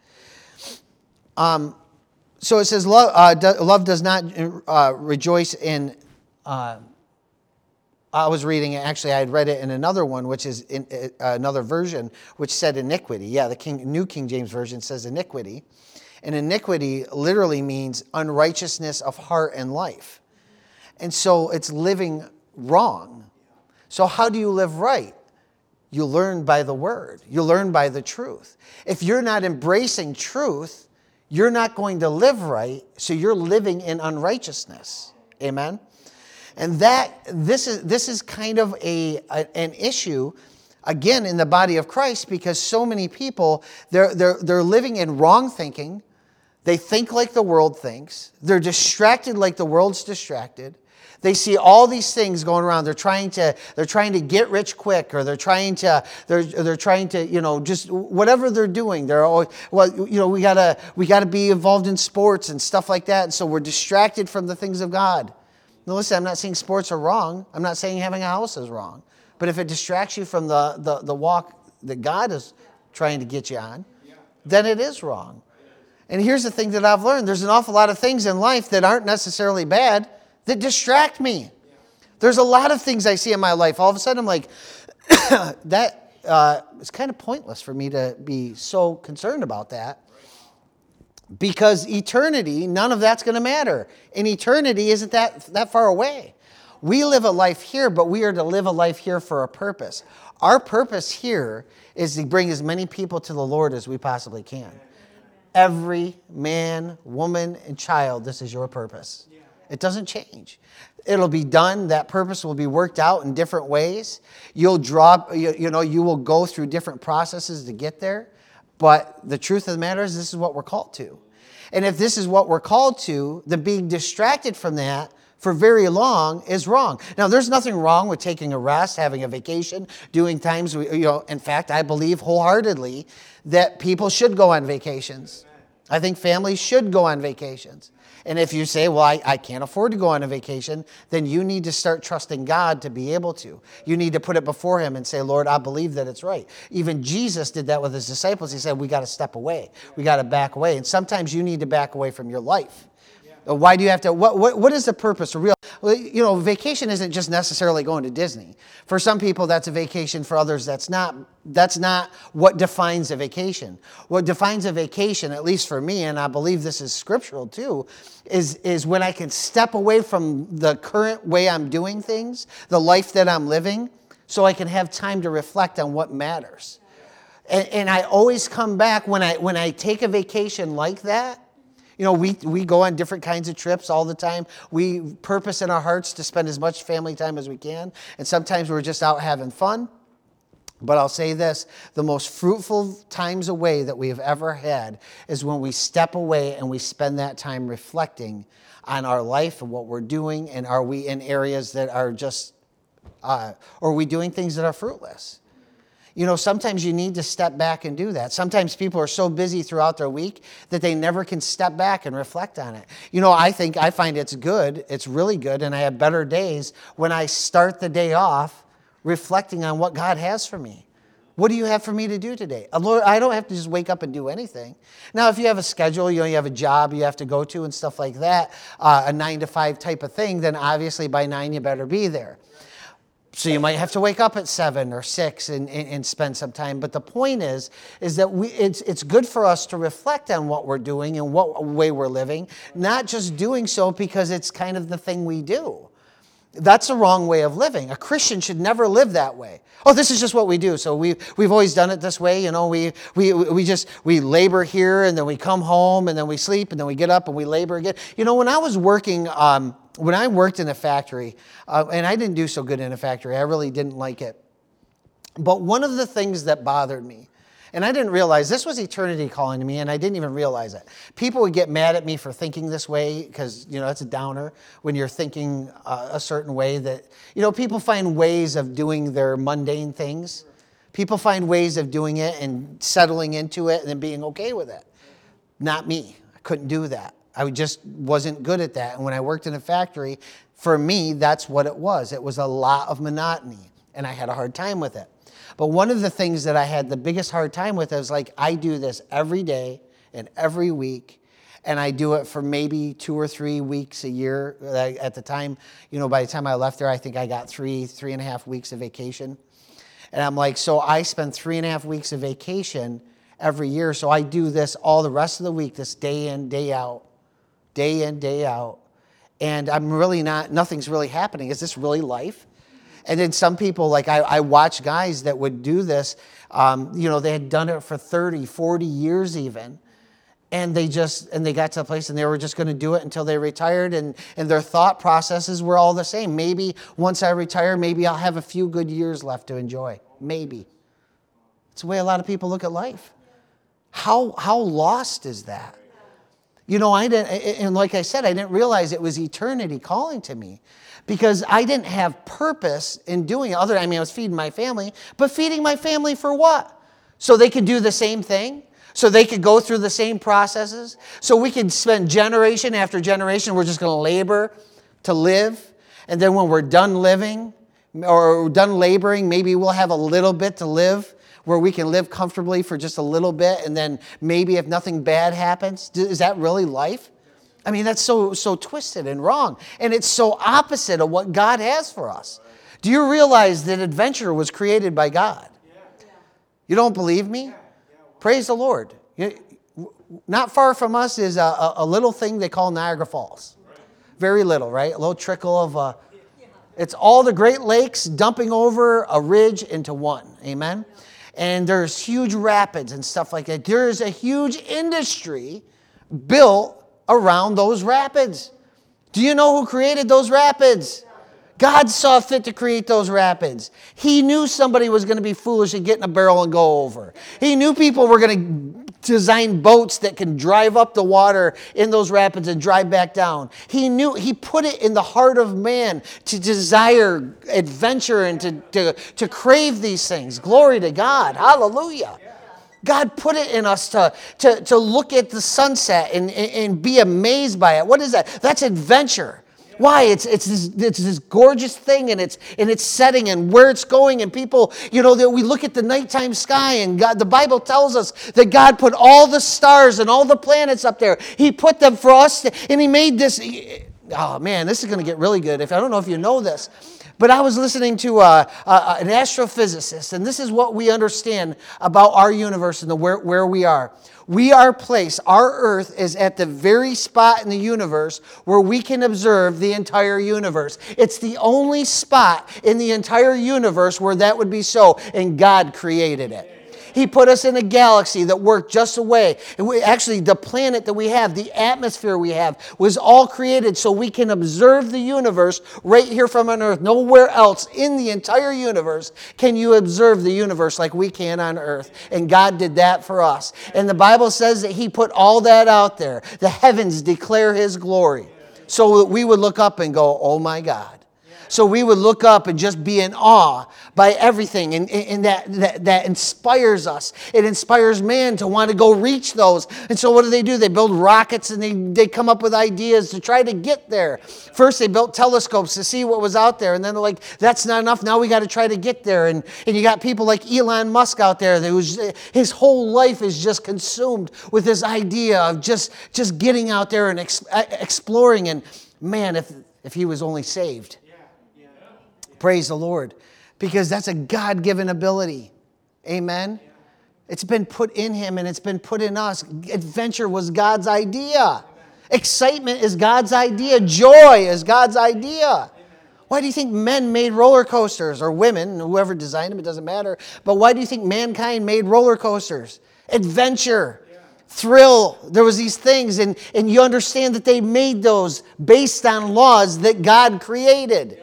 So it says love does not rejoice in... I was reading it. Actually, I had read it in another one, which is in another version, which said iniquity. Yeah, the New King James Version says iniquity. And iniquity literally means unrighteousness of heart and life. And so it's living wrong. So how do you live right? You learn by the Word. You learn by the truth. If you're not embracing truth, you're not going to live right, so you're living in unrighteousness. Amen? And this is kind of an issue, again, in the body of Christ, because so many people, they're living in wrong thinking. They think like the world thinks. They're distracted like the world's distracted. They see all these things going around. They're trying to get rich quick, or they're trying to just whatever they're doing. They're always, we gotta be involved in sports and stuff like that. And so we're distracted from the things of God. Now listen, I'm not saying sports are wrong. I'm not saying having a house is wrong. But if it distracts you from the walk that God is trying to get you on, then it is wrong. And here's the thing that I've learned. There's an awful lot of things in life that aren't necessarily bad that distract me. There's a lot of things I see in my life. All of a sudden, I'm like, that it's kind of pointless for me to be so concerned about that. Because eternity, none of that's going to matter. And eternity isn't that far away. We live a life here, but we are to live a life here for a purpose. Our purpose here is to bring as many people to the Lord as we possibly can. Every man, woman, and child, this is your purpose. It doesn't change. It'll be done. That purpose will be worked out in different ways. You'll you will go through different processes to get there. But the truth of the matter is this is what we're called to. And if this is what we're called to, then being distracted from that for very long is wrong. Now, there's nothing wrong with taking a rest, having a vacation, doing times, in fact, I believe wholeheartedly that people should go on vacations. I think families should go on vacations. And if you say, well, I can't afford to go on a vacation, then you need to start trusting God to be able to. You need to put it before him and say, Lord, I believe that it's right. Even Jesus did that with his disciples. He said, we got to step away. We got to back away. And sometimes you need to back away from your life. Why do you have to, what is the purpose? Vacation isn't just necessarily going to Disney. For some people, that's a vacation. For others, that's not what defines a vacation. What defines a vacation, at least for me, and I believe this is scriptural too, is when I can step away from the current way I'm doing things, the life that I'm living, so I can have time to reflect on what matters. And I always come back when I take a vacation like that. We go on different kinds of trips all the time. We purpose in our hearts to spend as much family time as we can. And sometimes we're just out having fun. But I'll say this, the most fruitful times away that we have ever had is when we step away and we spend that time reflecting on our life and what we're doing. And are we in areas that are just, or are we doing things that are fruitless? Sometimes you need to step back and do that. Sometimes people are so busy throughout their week that they never can step back and reflect on it. I find it's good. It's really good. And I have better days when I start the day off reflecting on what God has for me. What do you have for me to do today? Lord, I don't have to just wake up and do anything. Now, if you have a schedule, you have a job you have to go to and stuff like that, a 9-to-5 type of thing, then obviously by 9 you better be there. So you might have to wake up at 7 or 6 and spend some time. But the point is that it's good for us to reflect on what we're doing and what way we're living, not just doing so because it's kind of the thing we do. That's the wrong way of living. A Christian should never live that way. Oh, this is just what we do. So we've always done it this way. We labor here and then we come home and then we sleep and then we get up and we labor again. When I was working, when I worked in a factory, and I didn't do so good in a factory, I really didn't like it. But one of the things that bothered me, and I didn't realize, this was eternity calling to me, and I didn't even realize it. People would get mad at me for thinking this way, because, it's a downer when you're thinking a certain way that, people find ways of doing their mundane things. People find ways of doing it and settling into it and then being okay with it. Not me. I couldn't do that. I just wasn't good at that. And when I worked in a factory, for me, that's what it was. It was a lot of monotony, and I had a hard time with it. But one of the things that I had the biggest hard time with is I do this every day and every week, and I do it for maybe 2 or 3 weeks a year. At the time, by the time I left there, I think I got 3.5 weeks of vacation. And I'm so I spend 3.5 weeks of vacation every year, so I do this all the rest of the week, this day in, day out. Day in, day out. And I'm really nothing's really happening. Is this really life? And then some people, I watch guys that would do this, they had done it for 30, 40 years even. And they got to a place and they were just going to do it until they retired. And their thought processes were all the same. Maybe once I retire, maybe I'll have a few good years left to enjoy. Maybe. It's the way a lot of people look at life. How lost is that? I didn't, and like I said, I didn't realize it was eternity calling to me because I didn't have purpose in doing it. I was feeding my family, but feeding my family for what? So they could do the same thing? So they could go through the same processes? So we could spend generation after generation, we're just going to labor to live. And then when we're done living or done laboring, maybe we'll have a little bit to live, where we can live comfortably for just a little bit, and then maybe if nothing bad happens, is that really life? I mean, that's so twisted and wrong. And it's so opposite of what God has for us. Do you realize that adventure was created by God? You don't believe me? Praise the Lord. Not far from us is a little thing they call Niagara Falls. Very little, right? A little trickle of... it's all the Great Lakes dumping over a ridge into one. Amen? And there's huge rapids and stuff like that. There's a huge industry built around those rapids. Do you know who created those rapids? God saw fit to create those rapids. He knew somebody was going to be foolish and get in a barrel and go over. He knew people were going to design boats that can drive up the water in those rapids and drive back down. He knew, he put it in the heart of man to desire adventure and to crave these things. Glory to God. Hallelujah. God put it in us to look at the sunset and be amazed by it. What is that? That's adventure. Why? It's this gorgeous thing, and it's setting and where it's going, and people, that we look at the nighttime sky, and God, the Bible tells us that God put all the stars and all the planets up there. He put them for us, and He made this. Oh man, this is going to get really good. I don't know if you know this. But I was listening to an astrophysicist, and this is what we understand about our universe and where we are. We are placed, our Earth is at the very spot in the universe where we can observe the entire universe. It's the only spot in the entire universe where that would be so, and God created it. He put us in a galaxy that worked just away. Actually, the planet that we have, the atmosphere we have, was all created so we can observe the universe right here from on Earth. Nowhere else in the entire universe can you observe the universe like we can on Earth. And God did that for us. And the Bible says that He put all that out there. The heavens declare His glory. So that we would look up and go, oh my God. So we would look up and just be in awe by everything. And that inspires us. It inspires man to want to go reach those. And so what do? They build rockets, and they come up with ideas to try to get there. First they built telescopes to see what was out there. And then they're like, that's not enough. Now we got to try to get there. And you got people like Elon Musk out there. His whole life is just consumed with this idea of just getting out there and exploring. And man, if he was only saved. Praise the Lord. Because that's a God-given ability. Amen? It's been put in him and it's been put in us. Adventure was God's idea. Excitement is God's idea. Joy is God's idea. Why do you think men made roller coasters? Or women, whoever designed them, it doesn't matter. But why do you think mankind made roller coasters? Adventure. Thrill. There was these things, and you understand that they made those based on laws that God created.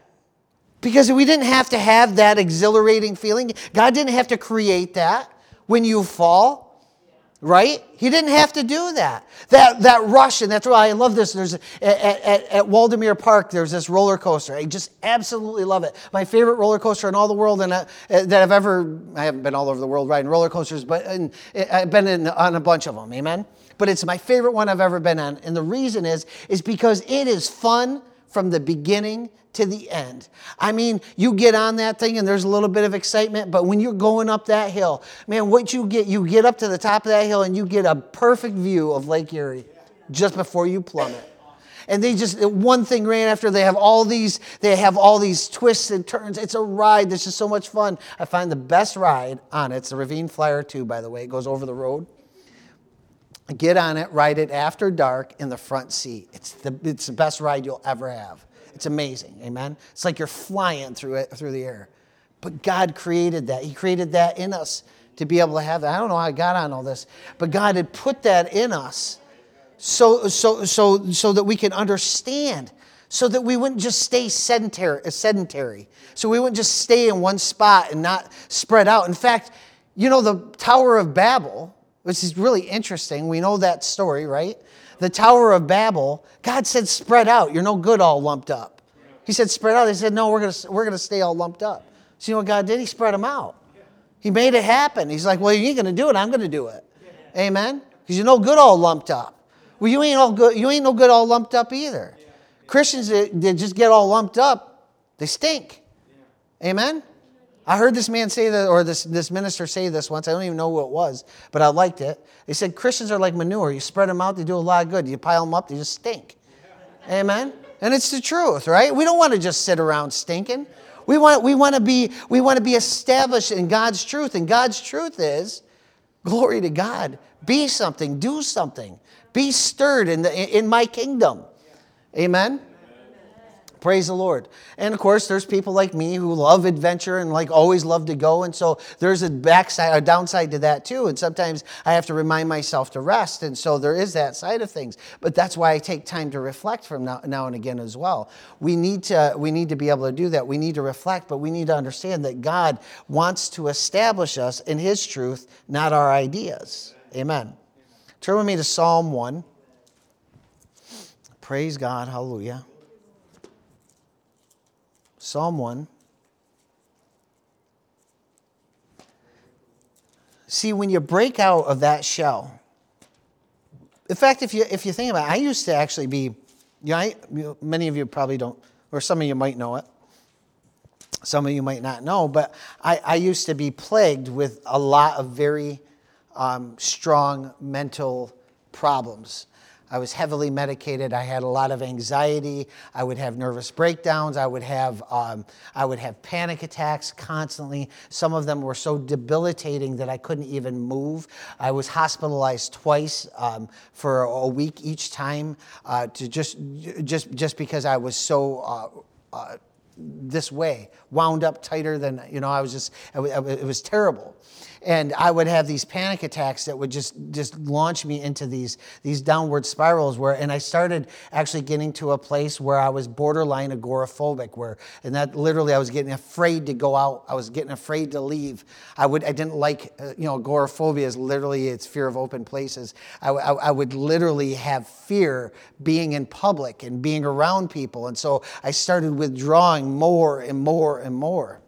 Because we didn't have to have that exhilarating feeling. God didn't have to create that when you fall, right? He didn't have to do that. That rush, and that's why I love this. There's at Waldameer Park, there's this roller coaster. I just absolutely love it. My favorite roller coaster in all the world, and I haven't been all over the world riding roller coasters, but I've been on a bunch of them, amen? But it's my favorite one I've ever been on. And the reason is because it is fun from the beginning to the end. I mean, you get on that thing and there's a little bit of excitement, but when you're going up that hill, man, what you get up to the top of that hill and you get a perfect view of Lake Erie just before you plummet. And one thing ran after, they have all these twists and turns. It's a ride that's just so much fun. I find the best ride on it. It's the Ravine Flyer 2, by the way. It goes over the road. Get on it, ride it after dark in the front seat. It's the best ride you'll ever have. It's amazing, amen? It's like you're flying through the air. But God created that. He created that in us to be able to have that. I don't know how I got on all this, but God had put that in us so that we can understand, so that we wouldn't just stay sedentary. So we wouldn't just stay in one spot and not spread out. In fact, the Tower of Babel, which is really interesting. We know that story, right? The Tower of Babel, God said, spread out. You're no good all lumped up. He said, spread out. They said, no, we're going to stay all lumped up. So you know what God did? He spread them out. He made it happen. He's like, well, you ain't going to do it. I'm going to do it. Amen? Because you're no good all lumped up. Well, you ain't no good all lumped up either. Christians that just get all lumped up, they stink. Amen? I heard this man say that, or this minister say this once. I don't even know who it was, but I liked it. He said, Christians are like manure. You spread them out, they do a lot of good. You pile them up, they just stink. Amen? And it's the truth, right? We don't want to just sit around stinking. We want to be established in God's truth. And God's truth is, glory to God, be something, do something. Be stirred in my kingdom. Amen? Praise the Lord. And of course, there's people like me who love adventure and like always love to go. And so there's a downside to that too. And sometimes I have to remind myself to rest. And so there is that side of things. But that's why I take time to reflect from now and again as well. We need to be able to do that. We need to reflect, but we need to understand that God wants to establish us in His truth, not our ideas. Amen. Turn with me to Psalm 1. Praise God. Hallelujah. Psalm 1. See, when you break out of that shell, in fact, if you think about it, I used to actually be, many of you probably don't, or some of you might know it. Some of you might not know, but I used to be plagued with a lot of very strong mental problems. I was heavily medicated. I had a lot of anxiety. I would have nervous breakdowns. I would have panic attacks constantly. Some of them were so debilitating that I couldn't even move. I was hospitalized twice for a week each time to just because I was so this way, wound up tighter than it was terrible. And I would have these panic attacks that would just launch me into these downward spirals and I started actually getting to a place where I was borderline agoraphobic, and that literally I was getting afraid to go out. I was getting afraid to leave. I didn't like, agoraphobia is literally, it's fear of open places. I would literally have fear being in public and being around people. And so I started withdrawing more and more and more.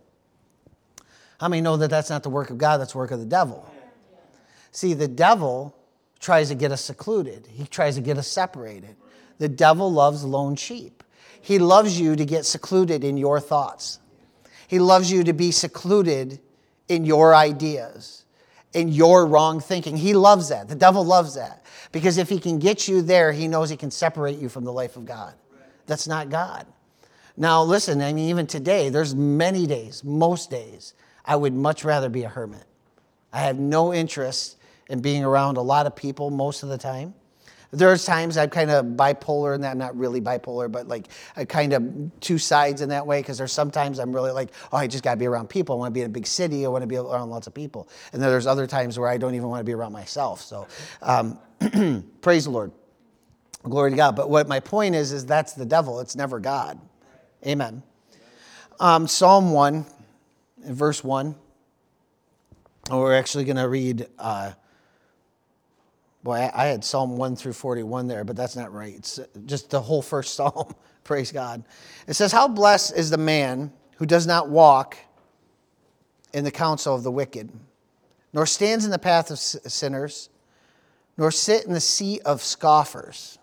How many know that that's not the work of God, that's the work of the devil? See, the devil tries to get us secluded. He tries to get us separated. The devil loves lone sheep. He loves you to get secluded in your thoughts. He loves you to be secluded in your ideas, in your wrong thinking. He loves that. The devil loves that. Because if he can get you there, he knows he can separate you from the life of God. That's not God. Now, listen, even today, there's many days, most days, I would much rather be a hermit. I have no interest in being around a lot of people most of the time. There's times I'm kind of bipolar in that. I'm not really bipolar, but like I kind of two sides in that way, because there's sometimes I'm really like, I just got to be around people. I want to be in a big city. I want to be around lots of people. And then there's other times where I don't even want to be around myself. So praise the Lord. Glory to God. But what my point is that's the devil. It's never God. Amen. Psalm 1. In verse 1, we're actually going to read, I had Psalm 1 through 41 there, but that's not right. It's just the whole first psalm. Praise God. It says, how blessed is the man who does not walk in the counsel of the wicked, nor stands in the path of sinners, nor sit in the seat of scoffers.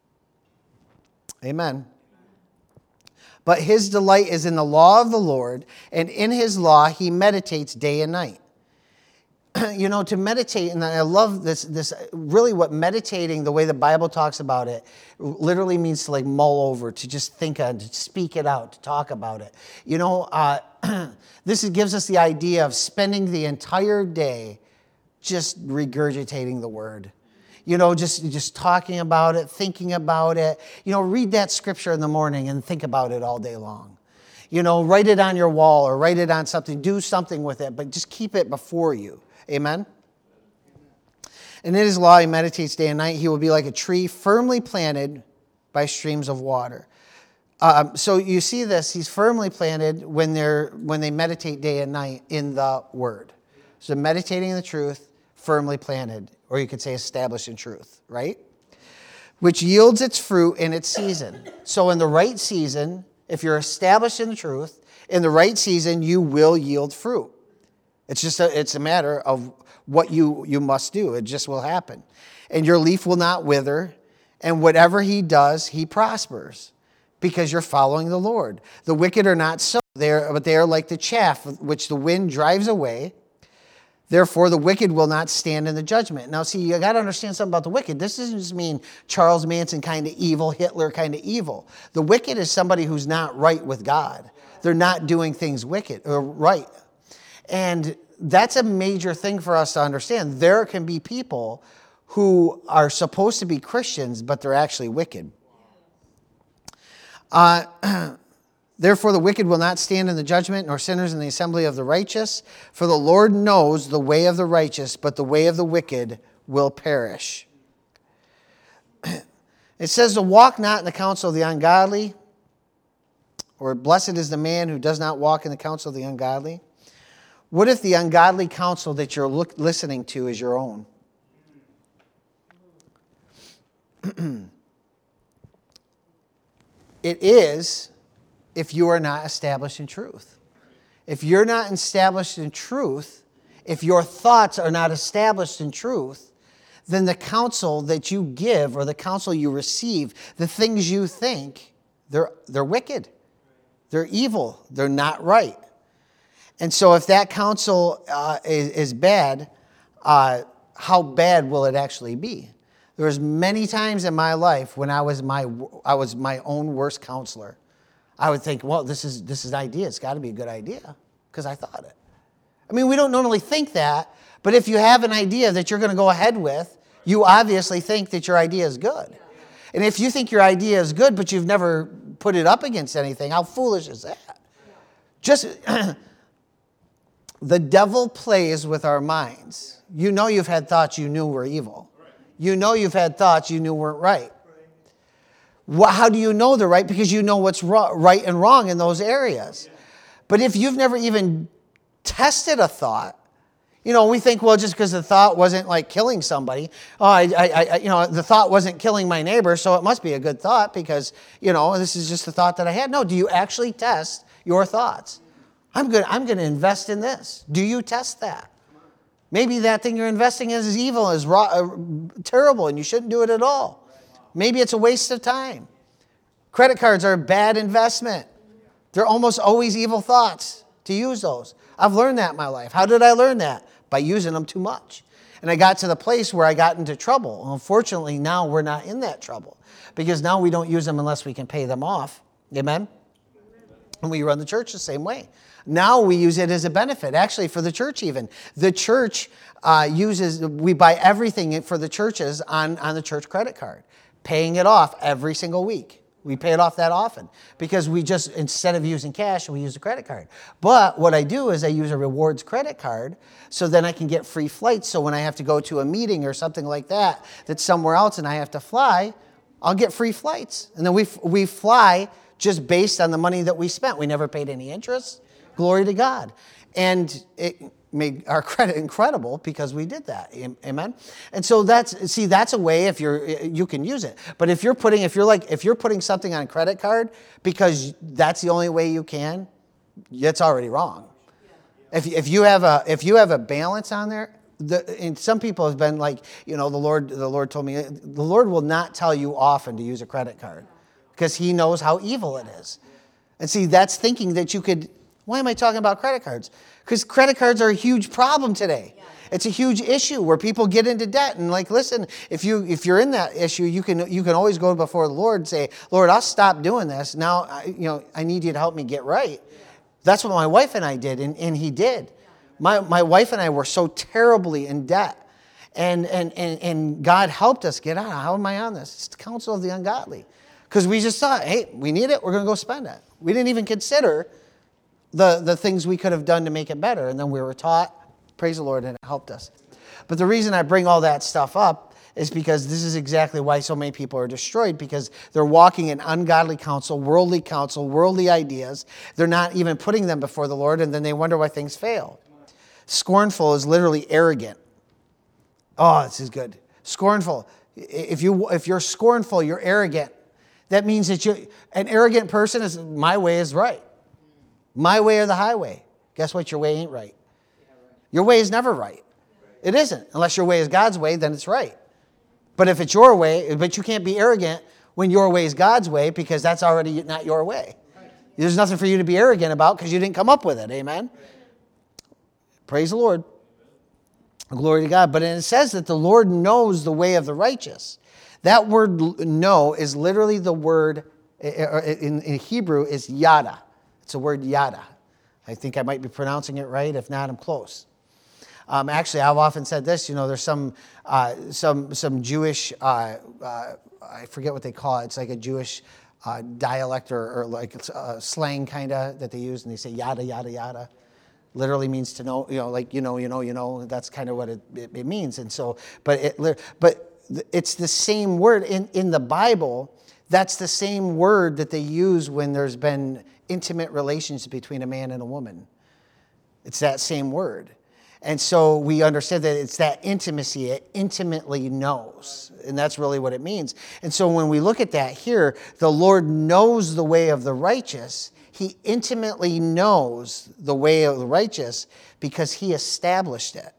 Amen. But his delight is in the law of the Lord, and in his law he meditates day and night. To meditate, and I love this really what meditating, the way the Bible talks about it, literally means to like mull over, to just think on, to speak it out, to talk about it. This gives us the idea of spending the entire day just regurgitating the word. Just talking about it, thinking about it. Read that scripture in the morning and think about it all day long. Write it on your wall or write it on something. Do something with it, but just keep it before you. Amen? And in his law he meditates day and night. He will be like a tree firmly planted by streams of water. So you see this. He's firmly planted when they meditate day and night in the Word. So meditating in the truth, firmly planted. Or you could say established in truth, right? Which yields its fruit in its season. So in the right season, if you're established in the truth, in the right season, you will yield fruit. It's a matter of what you must do. It just will happen. And your leaf will not wither, and whatever he does, he prospers, because you're following the Lord. The wicked are not so. But they are like the chaff which the wind drives away. Therefore, the wicked will not stand in the judgment. Now, see, you got to understand something about the wicked. This doesn't just mean Charles Manson kind of evil, Hitler kind of evil. The wicked is somebody who's not right with God. They're not doing things wicked or right. And that's a major thing for us to understand. There can be people who are supposed to be Christians, but they're actually wicked. Therefore, the wicked will not stand in the judgment, nor sinners in the assembly of the righteous. For the Lord knows the way of the righteous, but the way of the wicked will perish. It says to walk not in the counsel of the ungodly, or blessed is the man who does not walk in the counsel of the ungodly. What if the ungodly counsel that you're listening to is your own? It is if you are not established in truth. If you're not established in truth, if your thoughts are not established in truth, then the counsel that you give or the counsel you receive, the things you think, they're wicked. They're evil. They're not right. And so if that counsel is bad, how bad will it actually be? There was many times in my life when I was my own worst counselor. I would think, well, this is an idea. It's got to be a good idea because I thought it. I mean, we don't normally think that, but if you have an idea that you're going to go ahead with, you obviously think that your idea is good. And if you think your idea is good, but you've never put it up against anything, how foolish is that? Just the devil plays with our minds. You know you've had thoughts you knew were evil. You know you've had thoughts you knew weren't right. How do you know they're right? Because you know what's right and wrong in those areas. But if you've never even tested a thought, we think, well, just because the thought wasn't like killing somebody, the thought wasn't killing my neighbor, so it must be a good thought because, this is just a thought that I had. No, do you actually test your thoughts? I'm going to invest in this. Do you test that? Maybe that thing you're investing in is evil, is terrible, and you shouldn't do it at all. Maybe it's a waste of time. Credit cards are a bad investment. They're almost always evil thoughts to use those. I've learned that in my life. How did I learn that? By using them too much. And I got to the place where I got into trouble. Unfortunately, now we're not in that trouble because now we don't use them unless we can pay them off. Amen? And we run the church the same way. Now we use it as a benefit, actually, for the church even. The church we buy everything for the churches on the church credit card, paying it off every single week. We pay it off that often because we just, instead of using cash, we use a credit card. But what I do is I use a rewards credit card so then I can get free flights. So when I have to go to a meeting or something like that, that's somewhere else and I have to fly, I'll get free flights. And then we fly just based on the money that we spent. We never paid any interest. Glory to God. And it made our credit incredible because we did that. Amen. And so that's a way if you can use it. But if you're putting something on a credit card because that's the only way you can, it's already wrong. If you have a balance on there, and some people have been like, the Lord told me, the Lord will not tell you often to use a credit card because he knows how evil it is. And see, that's thinking that you could. Why am I talking about credit cards? Because credit cards are a huge problem today. Yeah. It's a huge issue where people get into debt. And listen, if you're in that issue, you can always go before the Lord and say, Lord, I'll stop doing this. Now, I need you to help me get right. Yeah. That's what my wife and I did, and he did. Yeah. My wife and I were so terribly in debt. And God helped us get out. How am I on this? It's the counsel of the ungodly. Because we just thought, hey, we need it. We're going to go spend it. We didn't even consider the things we could have done to make it better. And then we were taught, praise the Lord, and it helped us. But the reason I bring all that stuff up is because this is exactly why so many people are destroyed, because they're walking in ungodly counsel, worldly ideas. They're not even putting them before the Lord, and then they wonder why things fail. Scornful is literally arrogant. Oh, this is good. Scornful. If you're scornful, you're arrogant. That means that an arrogant person is, my way is right. My way or the highway. Guess what? Your way ain't right. Your way is never right. It isn't. Unless your way is God's way, then it's right. But if it's your way, but you can't be arrogant when your way is God's way because that's already not your way. There's nothing for you to be arrogant about because you didn't come up with it. Amen? Praise the Lord. Glory to God. But it says that the Lord knows the way of the righteous. That word know is literally the word in Hebrew is yada. It's the word yada. I think I might be pronouncing it right. If not, I'm close. Actually, I've often said this. There's some Jewish, I forget what they call it. It's like a Jewish dialect or like slang kind of that they use, and they say yada, yada, yada. Literally means to know, like you know. That's kind of what it means. And so, but it's the same word in the Bible. That's the same word that they use when there's been intimate relations between a man and a woman. It's that same word. And so we understand that it's that intimacy. It intimately knows. And that's really what it means. And so when we look at that here, the Lord knows the way of the righteous. He intimately knows the way of the righteous because he established it.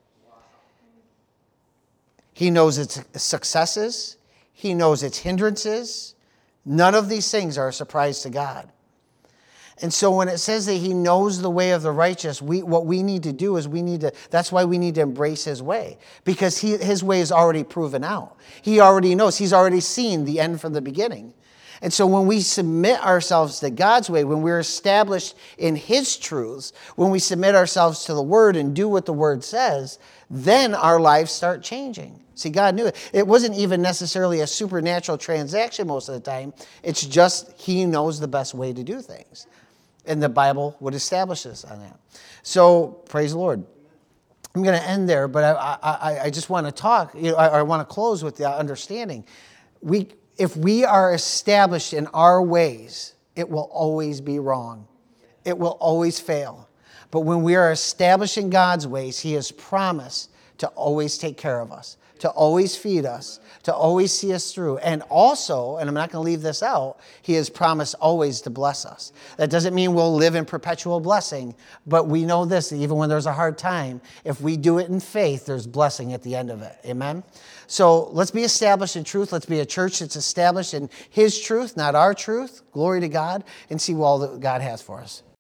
He knows its successes. He knows its hindrances. None of these things are a surprise to God. And so when it says that he knows the way of the righteous, what we need to do is that's why we need to embrace his way. Because his way is already proven out. He already knows. He's already seen the end from the beginning. And so when we submit ourselves to God's way, when we're established in his truths, when we submit ourselves to the word and do what the word says, then our lives start changing. See, God knew it. It wasn't even necessarily a supernatural transaction most of the time. It's just he knows the best way to do things. And the Bible would establish us on that. So, praise the Lord. I'm going to end there, but I just want to talk. I want to close with the understanding. If we are established in our ways, it will always be wrong. It will always fail. But when we are established in God's ways, he has promised to always take care of us, to always feed us, to always see us through. And also, and I'm not going to leave this out, he has promised always to bless us. That doesn't mean we'll live in perpetual blessing, but we know this, even when there's a hard time, if we do it in faith, there's blessing at the end of it. Amen? So let's be established in truth. Let's be a church that's established in his truth, not our truth. Glory to God, and see all that God has for us.